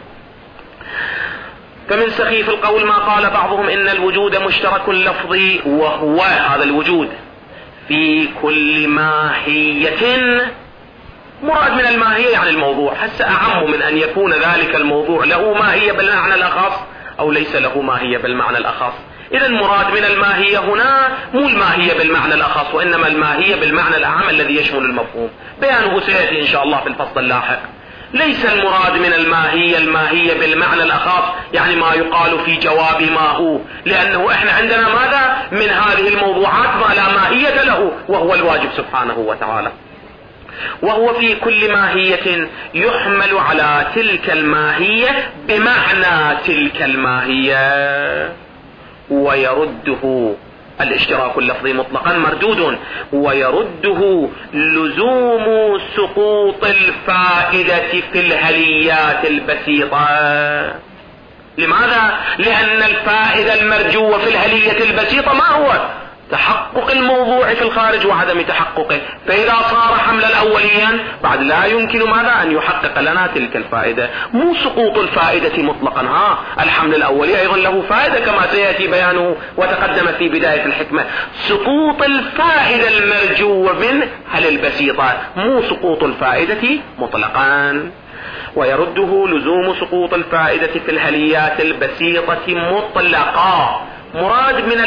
فمن سخيف القول ما قال بعضهم إن الوجود مشترك لفظي، وهو هذا الوجود في كل ماهية. مراد من الماهية يعني الموضوع، هسه أعم من أن يكون ذلك الموضوع له ماهية بالمعنى الأخص أو ليس له ماهية بالمعنى الأخص. إذا مراد من الماهية هنا مو الماهية بالمعنى الأخص، وإنما الماهية بالمعنى الأعم الذي يشمل المفهوم، بيانه سيأتي إن شاء الله في الفصل اللاحق. ليس المراد من الماهية بالمعنى الأخص يعني ما يقال في جواب ما هو، لأنه إحنا عندنا ماذا من هذه الموضوعات ما لا ماهية له، وهو الواجب سبحانه وتعالى. وهو في كل ماهية يحمل على تلك الماهية بمعنى تلك الماهية، ويرده الاشتراك اللفظي مطلقا مردود، ويرده لزوم سقوط الفائدة في الهليات البسيطة. لماذا؟ لأن الفائدة المرجوة في الهلية البسيطة ما هو؟ تحقق الموضوع في الخارج وعدم تحققه، فإذا صار حملا أوليا بعد لا يمكن ماذا أن يحقق لنا تلك الفائدة، مو سقوط الفائدة مطلقا. الحمل الأولي أيضا له فائدة كما سيأتي بيانه وتقدم في بداية الحكمة، سقوط الفائدة المرجوة من هل البسيطة، مو سقوط الفائدة مطلقا. ويرده لزوم سقوط الفائدة في الهليات البسيطة مطلقا. مراد من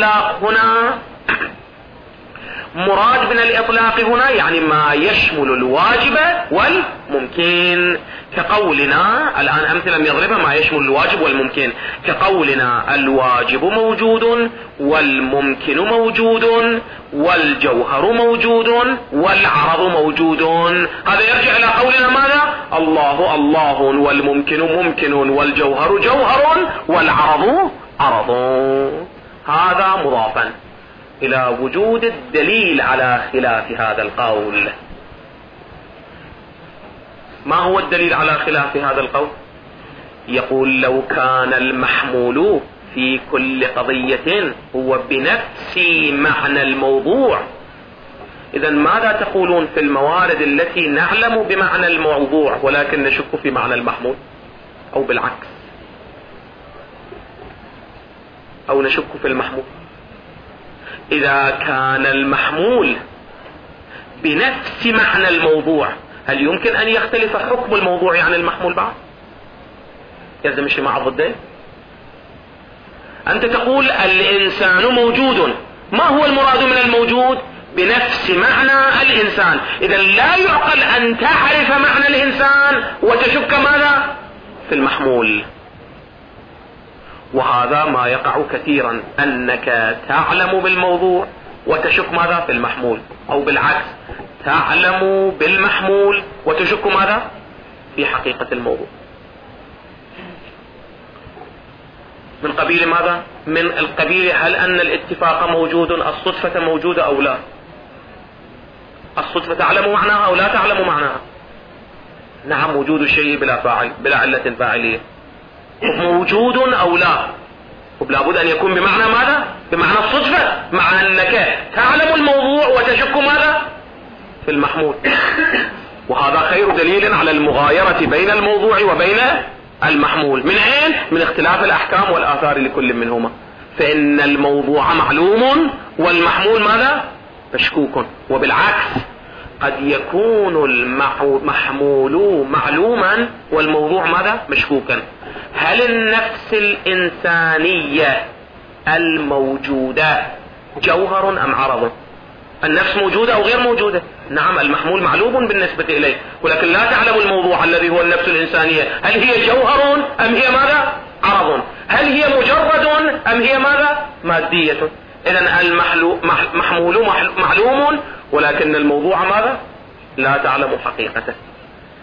الإطلاق هنا يعني ما يشمل الواجب والممكن، كقولنا الآن أمثلة يضربها ما يشمل الواجب والممكن، كقولنا الواجب موجود والممكن موجود والجوهر موجود والعرض موجود. هذا يرجع إلى قولنا ماذا؟ الله والممكن ممكن والجوهر جوهر والعرض عرض. هذا مضافا إلى وجود الدليل على خلاف هذا القول. ما هو الدليل على خلاف هذا القول؟ يقول لو كان المحمول في كل قضية هو بنفس معنى الموضوع، إذا ماذا تقولون في الموارد التي نعلم بمعنى الموضوع ولكن نشك في معنى المحمول، أو بالعكس، أو نشك في المحمول؟ إذا كان المحمول بنفس معنى الموضوع هل يمكن أن يختلف حكم الموضوع عن المحمول بعد؟ يلزم مشي مع ضده. أنت تقول الإنسان موجود، ما هو المراد من الموجود؟ بنفس معنى الإنسان. إذا لا يعقل أن تعرف معنى الإنسان وتشك ماذا؟ في المحمول. وهذا ما يقع كثيرا، أنك تعلم بالموضوع وتشك ماذا؟ في المحمول، أو بالعكس تعلم بالمحمول وتشك ماذا؟ في حقيقة الموضوع. من قبيل ماذا؟ من القبيل هل أن الاتفاق موجود، الصدفة موجودة أو لا؟ الصدفة تعلم معناها أو لا تعلم معناها؟ نعم، وجود الشيء بلا فاعل بلا علة فاعلية موجود أو لا، ولا بد أن يكون بمعنى ماذا؟ بمعنى الصدفة، مع أنك تعلم الموضوع وتشك ماذا؟ في المحمول. وهذا خير دليل على المغايرة بين الموضوع وبين المحمول. من أين؟ من اختلاف الأحكام والآثار لكل منهما، فإن الموضوع معلوم والمحمول ماذا؟ مشكوك. وبالعكس قد يكون المحمول معلوما والموضوع ماذا؟ مشكوكا. هل النفس الإنسانية الموجودة جوهر أم عرض؟ النفس موجودة أو غير موجودة؟ نعم، المحمول معلوم بالنسبة إليه، ولكن لا تعلم الموضوع الذي هو النفس الإنسانية، هل هي جوهر أم هي ماذا؟ عرض؟ هل هي مجرد أم هي ماذا؟ مادية؟ إذن المحمول معلوم ولكن الموضوع ماذا؟ لا تعلم حقيقته.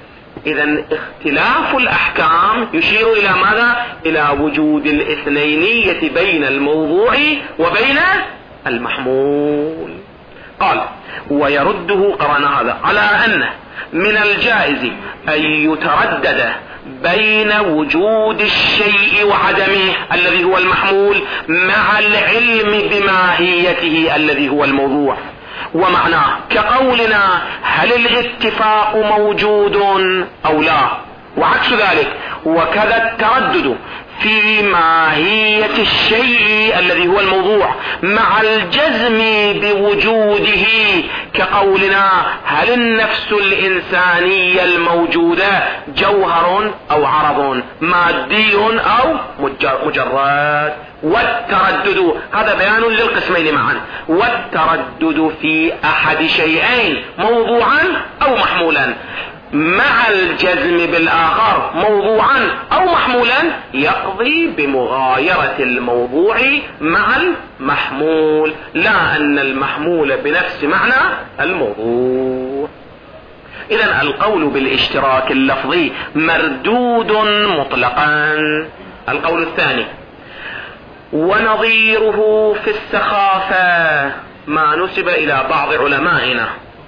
إذن اختلاف الأحكام يشير إلى ماذا؟ إلى وجود الاثنينية بين الموضوع وبين المحمول. قال ويرده قرن هذا على أن من الجائز أن يتردد بين وجود الشيء وعدمه الذي هو المحمول مع العلم بماهيته الذي هو الموضوع. ومعناه كقولنا هل الاتفاق موجود أو لا، وعكس ذلك. وكذا التردد في ماهية الشيء الذي هو الموضوع مع الجزم بوجوده، كقولنا هل النفس الإنسانية الموجودة جوهر أو عرض، مادي أو مجرد. والتردد هذا بيان للقسمين معا، والتردد في أحد شيئين موضوعا أو محمولا مع الجزم بالآخر موضوعا أو محمولا يقضي بمغايرة الموضوع مع المحمول، لا أن المحمول بنفس معنى الموضوع. إذن القول بالاشتراك اللفظي مردود مطلقا. القول الثاني ونظيره في السخافة ما نسب إلى بعض علمائنا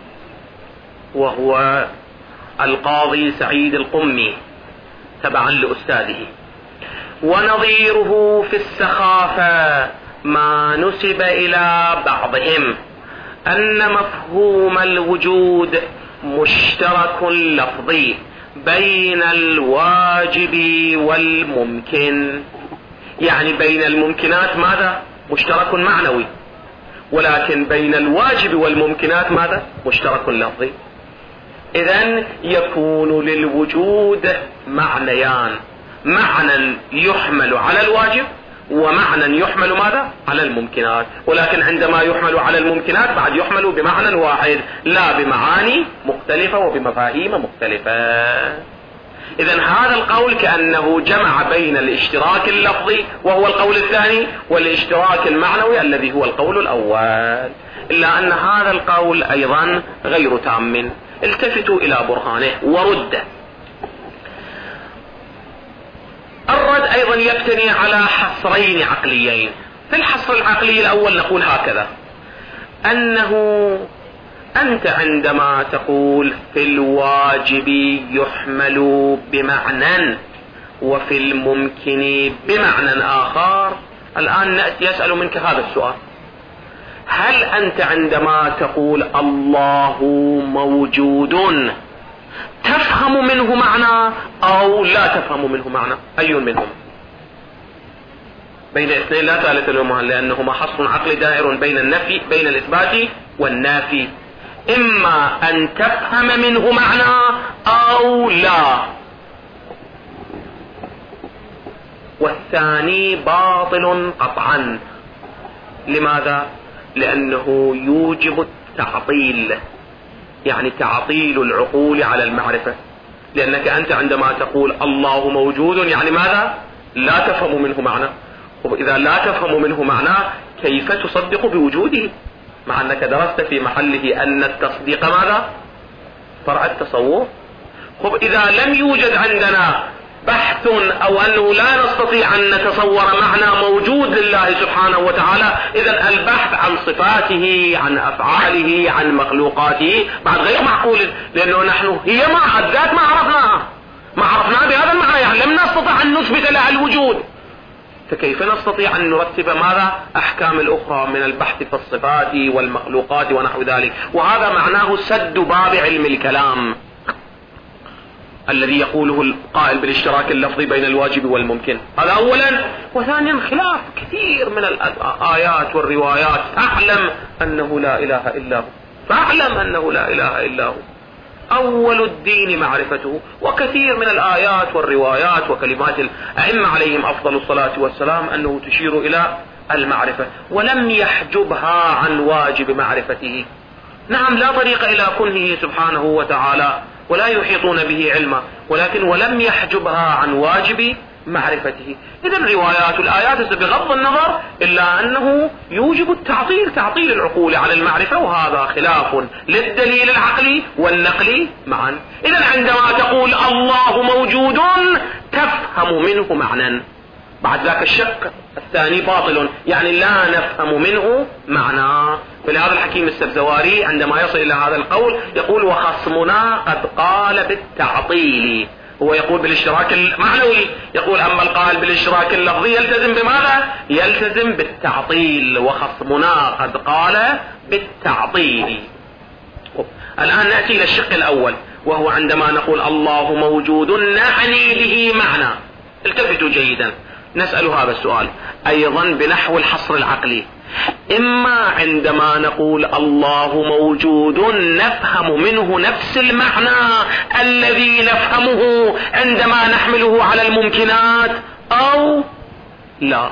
وهو القاضي سعيد القمي تبعا لأستاذه. ونظيره في السخافة ما نسب إلى بعضهم أن مفهوم الوجود مشترك لفظي بين الواجب والممكن، يعني بين الممكنات ماذا؟ مشترك معنوي، ولكن بين الواجب والممكنات ماذا؟ مشترك لفظي. إذن يكون للوجود معنيان، معنى يحمل على الواجب ومعنى يحمل ماذا؟ على الممكنات، ولكن عندما يحمل على الممكنات بعد يحمل بمعنى واحد لا بمعاني مختلفة وبمفاهيم مختلفة. إذن هذا القول كأنه جمع بين الاشتراك اللفظي وهو القول الثاني والاشتراك المعنوي الذي هو القول الأول، إلا أن هذا القول أيضا غير تام. التفتوا إلى برهانه ورد. الرد أيضا يبتني على حصرين عقليين. في الحصر العقلي الأول نقول هكذا: أنه أنت عندما تقول في الواجب يحمل بمعنى وفي الممكن بمعنى آخر، الآن نأتي يسأل منك هذا السؤال: هل أنت عندما تقول الله موجود تفهم منه معنى أو لا تفهم منه معنى؟ أي منهم؟ بين اثنين لا ثالث لهما، لأنهما حصر عقلي دائر بين النفي بين الإثبات والنافي، إما أن تفهم منه معنى أو لا. والثاني باطل قطعا. لماذا؟ لأنه يوجب التعطيل، يعني تعطيل العقول على المعرفة، لأنك أنت عندما تقول الله موجود يعني ماذا؟ لا تفهم منه معنى، وإذا لا تفهم منه معنى كيف تصدق بوجوده؟ مع أنك درست في محله أن التصديق ماذا؟ فرع التصور. إذا لم يوجد عندنا بحث أو أنه لا نستطيع أن نتصور معنى موجود لله سبحانه وتعالى، إذن البحث عن صفاته عن أفعاله عن مخلوقاته بعد غير معقول، لأنه نحن هي مع الذات ما عرفناها بهذا المعنى، يعني لم نستطع أن نثبت لها الوجود، فكيف نستطيع أن نرتب ماذا؟ أحكام الأخرى من البحث في الصفات والمخلوقات ونحو ذلك. وهذا معناه سد باب علم الكلام الذي يقوله القائل بالاشتراك اللفظي بين الواجب والممكن. هذا أولا. وثانيا خلاف كثير من الآيات والروايات، فاعلم أنه لا إله إلا هو، فاعلم أنه لا إله إلا هو، أول الدين معرفته. وكثير من الآيات والروايات وكلمات الأئمة عليهم أفضل الصلاة والسلام أنه تشير إلى المعرفة، ولم يحجبها عن واجب معرفته. نعم لا طريق إلى كنهه سبحانه وتعالى ولا يحيطون به علما، ولكن ولم يحجبها عن واجب معرفته. إذا الروايات والآيات بغض النظر إلا أنه يوجب التعطيل، تعطيل العقول على المعرفة، وهذا خلاف للدليل العقلي والنقلي معا. إذا عندما تقول الله موجود تفهم منه معنى، بعد ذاك الشق الثاني باطل، يعني لا نفهم منه معنى. فلهذا الحكيم السبزواري عندما يصل إلى هذا القول يقول وخصمنا قد قال بالتعطيل، هو يقول بالاشتراك المعنوي، يقول أما القائل بالاشتراك اللفظي يلتزم بماذا؟ يلتزم بالتعطيل، وخصمنا قد قال بالتعطيل. الآن نأتي إلى الشق الأول، وهو عندما نقول الله موجود نعني به معنى. التفتوا جيدا، نسأل هذا السؤال أيضا بنحو الحصر العقلي. إما عندما نقول الله موجود نفهم منه نفس المعنى الذي نفهمه عندما نحمله على الممكنات أو لا،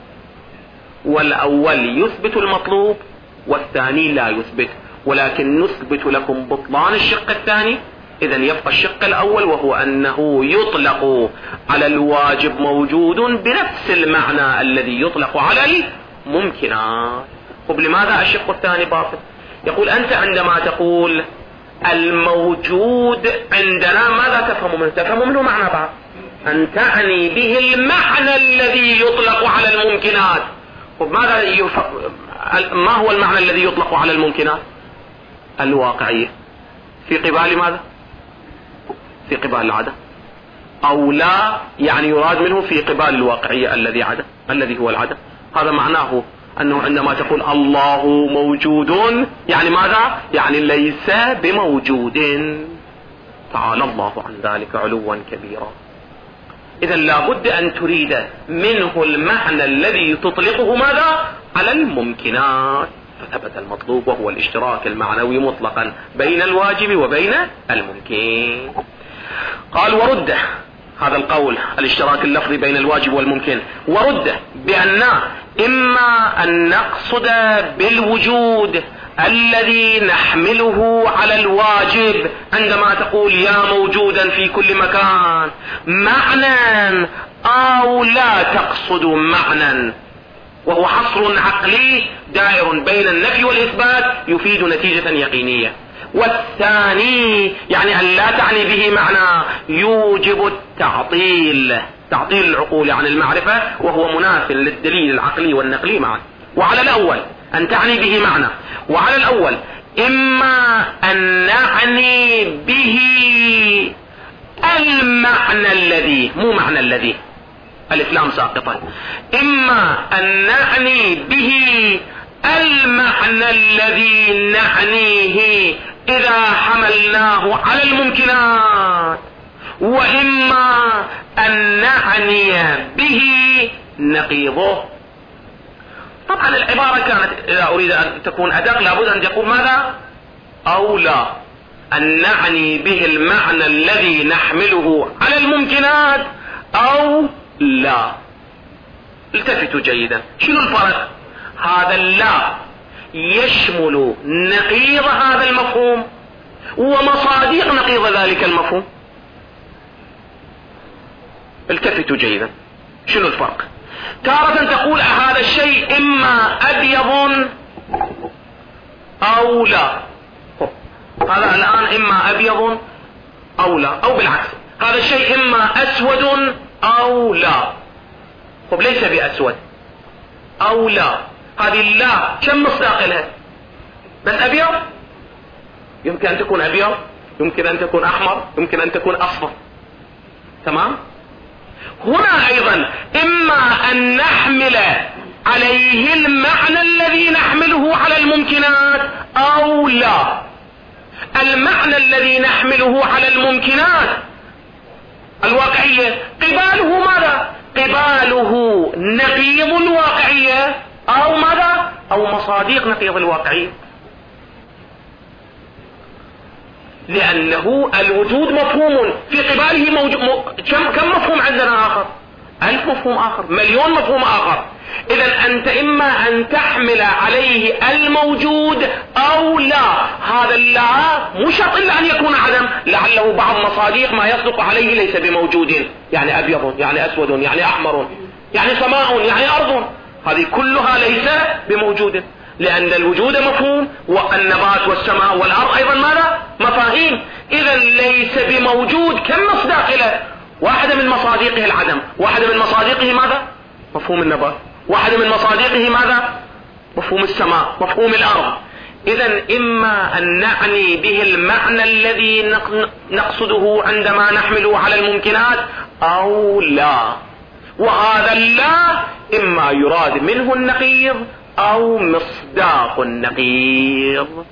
والأول يثبت المطلوب والثاني لا يثبت، ولكن نثبت لكم بطلان الشق الثاني. إذا يبقى الشق الأول وهو أنه يطلق على الواجب موجود بنفس المعنى الذي يطلق على الممكنات. طب لماذا الشق الثاني باطل؟ يقول أنت عندما تقول الموجود عندنا ماذا تفهم منه؟ تفهم منه معنى بعض، أن تعني به المعنى الذي يطلق على الممكنات. طب ما هو المعنى الذي يطلق على الممكنات؟ الواقعية. في قبال ماذا؟ في قبال العدم. أو لا يعني يراد منه في قبال الواقعية الذي هو العدم. هذا معناه أنه عندما تقول الله موجود يعني ماذا؟ يعني ليس بموجود، تعالى الله عن ذلك علوا كبيرا. إذا لابد أن تريد منه المعنى الذي تطلقه ماذا؟ على الممكنات. فثبت المطلوب وهو الاشتراك المعنوي مطلقا بين الواجب وبين الممكن. قال ورد هذا القول الاشتراك اللفظي بين الواجب والممكن، ورد بأن إما أن نقصد بالوجود الذي نحمله على الواجب عندما تقول يا موجودا في كل مكان معنى، أو لا تقصد معنى، وهو حصر عقلي دائر بين النفي والإثبات يفيد نتيجة يقينية. والثاني يعني أن لا تعني به معنى يوجب التعطيل، تعطيل العقول عن المعرفة، وهو مناف للدليل العقلي والنقلي معا. وعلى الأول أن تعني به معنى، وعلى الأول إما أن نعني به المعنى الذي، مو معنى الذي، الإسلام ساقطا، إما أن نعني به المعنى الذي نعنيه إذا حملناه على الممكنات، وإما أن نعني به نقيضه. طبعا العبارة كانت إذا أريد أن تكون أدق لابد أن تقول ماذا؟ أو لا، أن نعني به المعنى الذي نحمله على الممكنات أو لا. التفتوا جيدا، شنو الفرق؟ هذا اللا يشمل نقيض هذا المفهوم ومصادق نقيض ذلك المفهوم. التفتوا جيدا، شنو الفرق؟ تارة تقول هذا الشيء إما أبيض أو لا، هذا الآن إما أبيض أو لا، أو بالعكس هذا الشيء إما أسود أو لا. طب ليس بأسود أو لا، هذه اللا كم مصداق لها؟ بس أبيض، يمكن أن تكون أبيض، يمكن أن تكون أحمر، يمكن أن تكون أصفر، تمام؟ هنا أيضا إما أن نحمل عليه المعنى الذي نحمله على الممكنات أو لا. المعنى الذي نحمله على الممكنات الواقعية قباله ماذا؟ قباله نقيض الواقعية أو ماذا؟ أو مصادق نقيض الواقعية، لأنه الوجود مفهوم في قباله كم مفهوم عندنا آخر؟ 1000 مفهوم آخر، مليون مفهوم آخر. إذا أنت إما أن تحمل عليه الموجود أو لا. هذا اللا مو شرط إلا أن يكون عدم، لعله بعض مصادق ما يصدق عليه ليس بموجود، يعني أبيض، يعني أسود، يعني أحمر، يعني سماء، يعني أرض، هذه كلها ليس بموجود، لأن الوجود مفهوم، والنبات والسماء والأرض أيضا ماذا؟ مفاهيم. إذا ليس بموجود كم مصداق له؟ واحدة من مصادقه العدم، واحدة من مصادقه ماذا؟ مفهوم النبات، واحدة من مصادقه ماذا؟ مفهوم السماء، مفهوم الأرض. إذا إما أن نعني به المعنى الذي نقصده عندما نحمله على الممكنات أو لا. وهذا اللا إما يراد منه النقيض أو مصداق النقيض.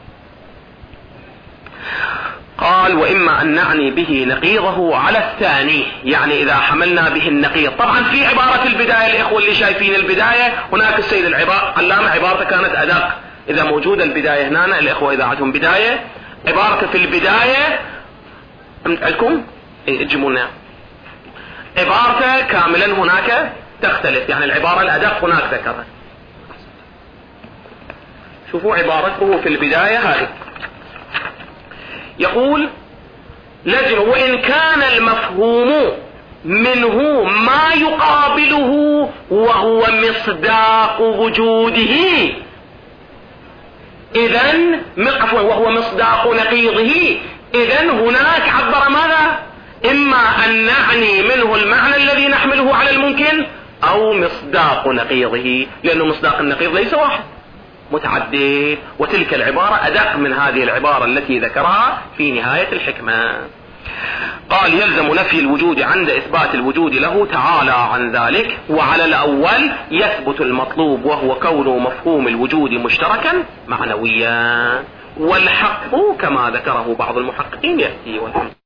قال وإما أن نعني به نقيضه على الثاني، يعني إذا حملنا به النقيض. طبعا في عبارة البداية، الإخوة اللي شايفين البداية هناك السيد علامة عبارته كانت أدق. إذا موجودة البداية هنا، الإخوة إذا عندهم بداية، عبارته في البداية عندكم اجمونا عبارته كاملا هناك تختلف، يعني العبارة الأدق هناك ذكرها. شوفوا عبارته في البداية هذه، يقول لازم وإن كان المفهوم منه ما يقابله وهو مصداق وجوده، إذن وهو مصداق نقيضه. إذن هناك عبر ماذا؟ إما أن نعني منه المعنى الذي نحمله على الممكن أو مصداق نقيضه، لأنه مصداق النقيض ليس واحد، متعدد. وتلك العبارة أدق من هذه العبارة التي ذكرها في نهاية الحكمة. قال يلزم نفي الوجود عند إثبات الوجود له تعالى عن ذلك. وعلى الأول يثبت المطلوب وهو كون مفهوم الوجود مشتركا معنويا، والحق كما ذكره بعض المحققين يأتي.